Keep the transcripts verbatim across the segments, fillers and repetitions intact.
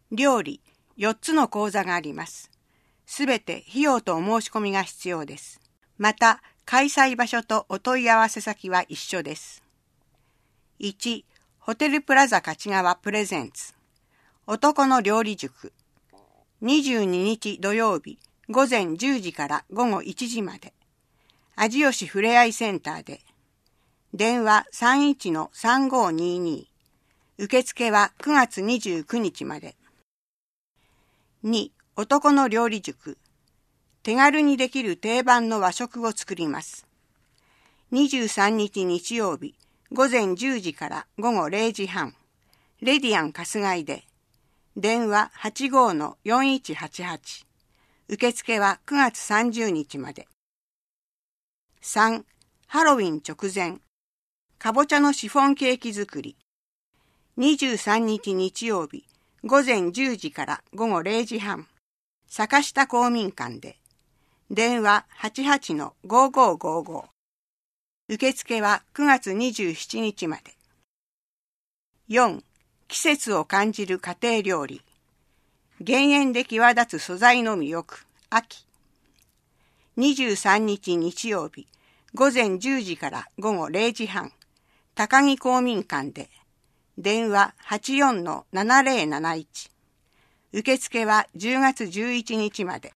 料理よっつの講座があります。すべて費用とお申し込みが必要です。また、開催場所とお問い合わせ先は一緒です。いち. ホテルプラザ勝川プレゼンツ男の料理塾にじゅうににち土曜日午前じゅうじから午後いちじまで味吉ふれあいセンターで電話 さんいちのさんごーにーにー 受付はくがつにじゅうくにちまで。に. 男の料理塾手軽にできる定番の和食を作ります。にじゅうさんにち日曜日午前じゅうじから午後れいじはんレディアン春日井で電話 はちごーのよんいちはちはち 受付はくがつさんじゅうにちまで。さん. ハロウィン直前かぼちゃのシフォンケーキ作りにじゅうさんにち日曜日午前じゅうじから午後れいじはん坂下公民館で電話 はちはちのごーごーごーごー 受付はくがつにじゅうしちにちまで。よん. 季節を感じる家庭料理減塩で際立つ素材の魅力秋にじゅうさんにち日曜日午前じゅうじから午後れいじはん高木公民館で電話 はちよんのななぜろなないち 受付はじゅうがつじゅういちにちまで。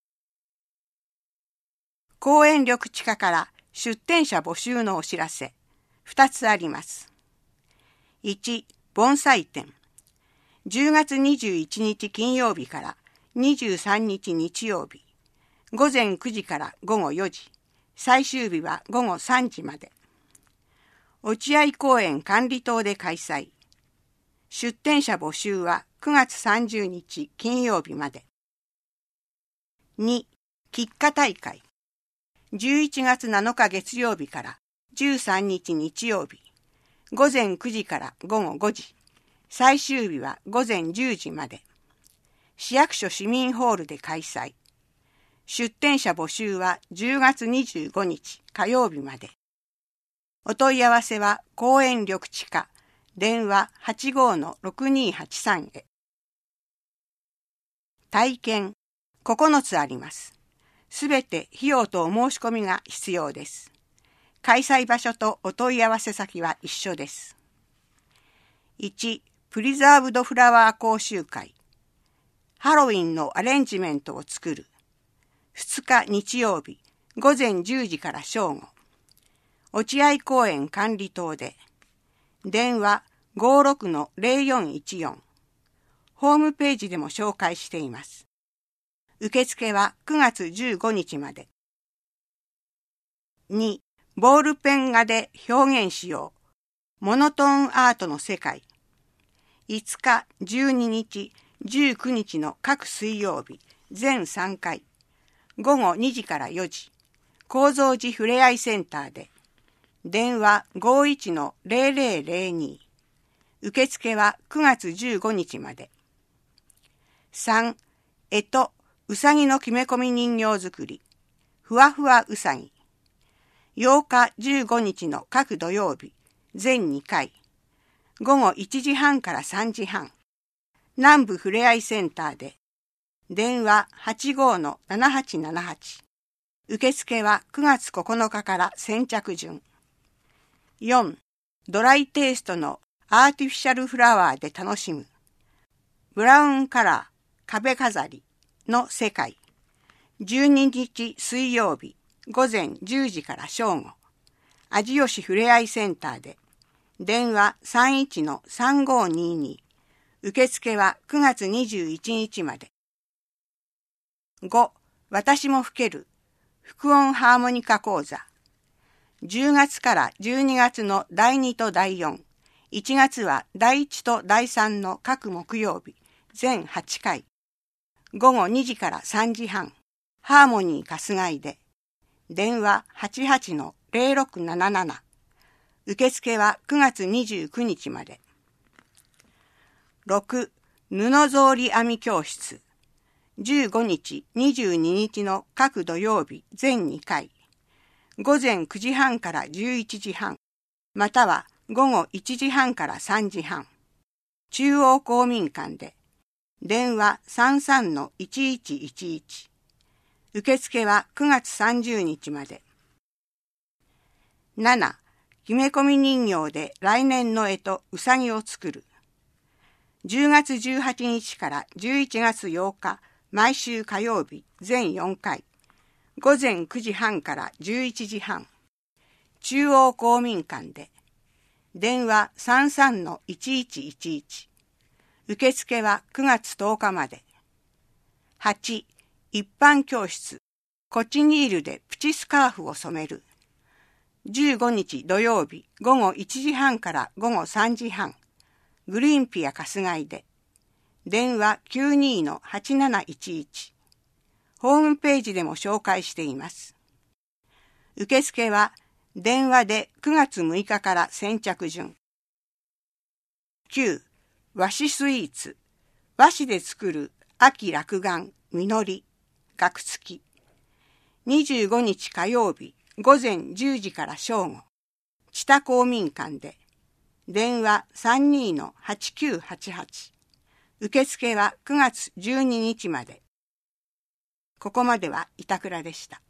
公園緑地課から出店者募集のお知らせふたつあります。いち. 盆栽展じゅうがつにじゅういちにち金曜日からにじゅうさんにち日曜日午前くじから午後よじ最終日は午後さんじまで落合公園管理棟で開催。出店者募集はくがつさんじゅうにち金曜日まで。に. 喫茶大会じゅういちがつなのか月曜日からじゅうさんにち日曜日午前くじから午後ごじ最終日は午前じゅうじまで市役所市民ホールで開催。出店者募集はじゅうがつにじゅうごにち火曜日まで。お問い合わせは公園緑地課電話 はちごーのろくにーはちさん へ。体験ここのつあります。すべて費用とお申し込みが必要です。開催場所とお問い合わせ先は一緒です。いち. プリザーブドフラワー講習会ハロウィンのアレンジメントを作るふつか日曜日午前じゅうじから正午落合公園管理棟で電話 ごーろくのぜろよんいちよん ホームページでも紹介しています。受付はくがつじゅうごにちまで。に. ボールペン画で表現しようモノトーンアートの世界いつかじゅうににちじゅうくにちの各水曜日全さんかい午後にじからよじ高蔵寺ふれあいセンターで電話 ごーいちのぜろぜろぜろに 受付はくがつじゅうごにちまで。さん. えとうさぎのきめ込み人形作りふわふわうさぎようかじゅうごにちの各土曜日全にかい午後いちじはんからさんじはん南部ふれあいセンターで電話 はちごーのななはちななはち 受付はくがつここのかから先着順。よん. ドライテイストのアーティフィシャルフラワーで楽しむブラウンカラー壁飾りの世界じゅうににち水曜日午前じゅうじから正午味吉ふれあいセンターで電話 さんいちのさんごーにーにー 受付はくがつにじゅういちにちまで。ご. 私も吹ける副音ハーモニカ講座じゅうがつからじゅうにがつのだいにとだいよん、いちがつはだいいちとだいさんの各木曜日全はちかい午後にじからさんじはんハーモニー春日井で電話 はちはちのぜろろくなななな 受付はくがつにじゅうくにちまで。ろく. 布草履編み教室じゅうごにちにじゅうににちの各土曜日全にかい午前くじはんからじゅういちじはんまたは午後いちじはんからさんじはん中央公民館で電話 さんさんのいちいちいちいち。受付はくがつさんじゅうにちまで。なな. 決め込み人形で来年の干支うさぎを作る。じゅうがつじゅうはちにちからじゅういちがつようか、毎週火曜日全よんかい。ごぜんくじはんからじゅういちじはん。中央公民館で。電話 さんさんのいちいちいちいち。受付はくがつとおかまで。はち. 一般教室。コチニールでプチスカーフを染める。じゅうごにち土曜日ごごいちじはんからごごさんじはん。グリーンピア春日井で。電話 きゅうにのはちなないちいち。ホームページでも紹介しています。受付は電話でくがつむいかから先着順。きゅう. 和紙スイーツ。和紙で作る秋落雁、実り、額付き。にじゅうごにち火曜日ごぜんじゅうじから正午。知多公民館で。電話 さんにのはちきゅうはちはち。受付はくがつじゅうににちまで。ここまでは板倉でした。